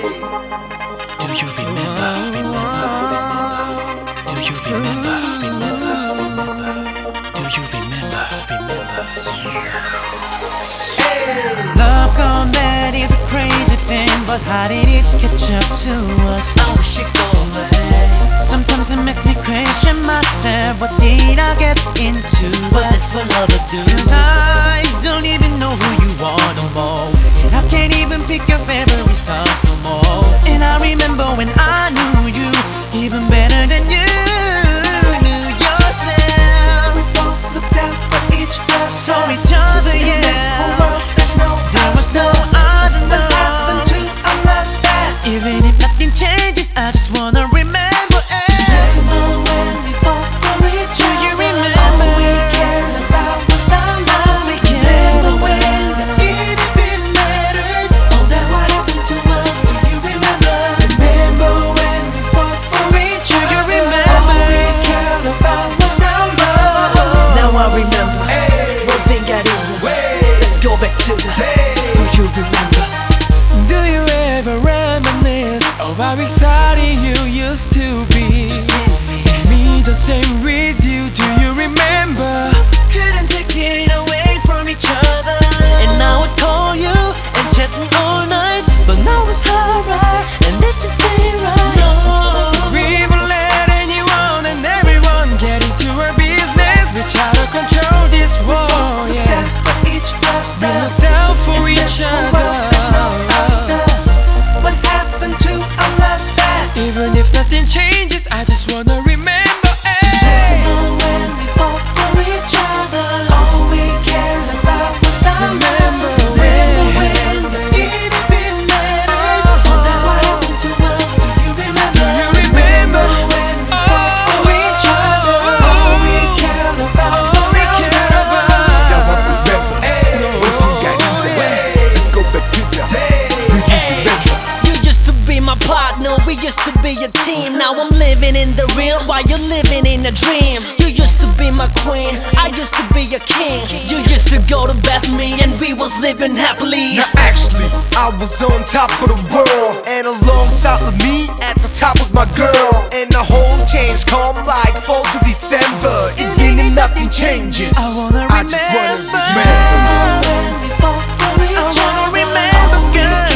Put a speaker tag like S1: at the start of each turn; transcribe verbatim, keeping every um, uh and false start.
S1: Do you remember, remember, remember? Do you remember, remember, remember? Do you remember, remember? Love gone bad is a crazy thing, but how did it catch up to us? I wish it go away. Sometimes it makes me question myself. What did I get into? But that's what love will do. 'Cause I don't even know who you are no more, and I can't even pick your favorite stars no more. And I remember when I knew you even better than you knew yourself.
S2: We both looked out for each other,
S1: so each other, yeah. There was no other love.
S2: What happened to our love that?
S1: Even if nothing changes, I just wanna remember it.
S2: Remember when we fought for each
S1: Do
S2: other?
S1: you remember?
S2: All we cared about was our love.
S1: we cared
S2: Remember when anything mattered? Oh, that what happened to us? Do you remember? Remember when we fought for each
S1: Do you
S2: other?
S1: remember?
S2: All we cared about was our love.
S3: Now I remember. One thing I do. Let's go back to the day. Do you remember?
S4: Do you ever reminisce of how exciting you used to be? Me the same with you, do you remember?
S1: Couldn't take it away from each other. And now I call you and chat me all night, but now it's alright, and it just ain't right. No.
S4: We were letting anyone and everyone get into our business. We try to control this war, yeah.
S2: For each other.
S4: We look down for each other.
S2: What happened to our love that?
S4: Even if nothing changes, I just wanna remember. Hey.
S2: Remember when we fought for each other? All we cared about was our
S4: Remember
S2: love. Remember when anything mattered? Oh, that what happened to us? Do you remember?
S4: Do you remember?
S2: when we fought for each other? All we cared about
S4: All
S2: was
S4: we
S2: our
S4: cared
S2: love.
S4: about.
S5: Now I remember. One thing I knew that. Let's go back to the day. Do you remember?
S3: You used to be my partner, we used to be a team. Now I'm living in the real while you're living in a dream. You used to be my queen, I used to be a king. You used to go to bed with me and we was living happily.
S5: Now actually, I was on top of the world, and alongside with me at the top was my girl. And the whole change come like fall to December. Even if nothing changes,
S1: I wanna
S5: I just wanna
S1: remember.
S5: remember.
S2: When we fought for each
S1: I wanna
S2: other?
S1: remember,
S2: All we
S1: girl.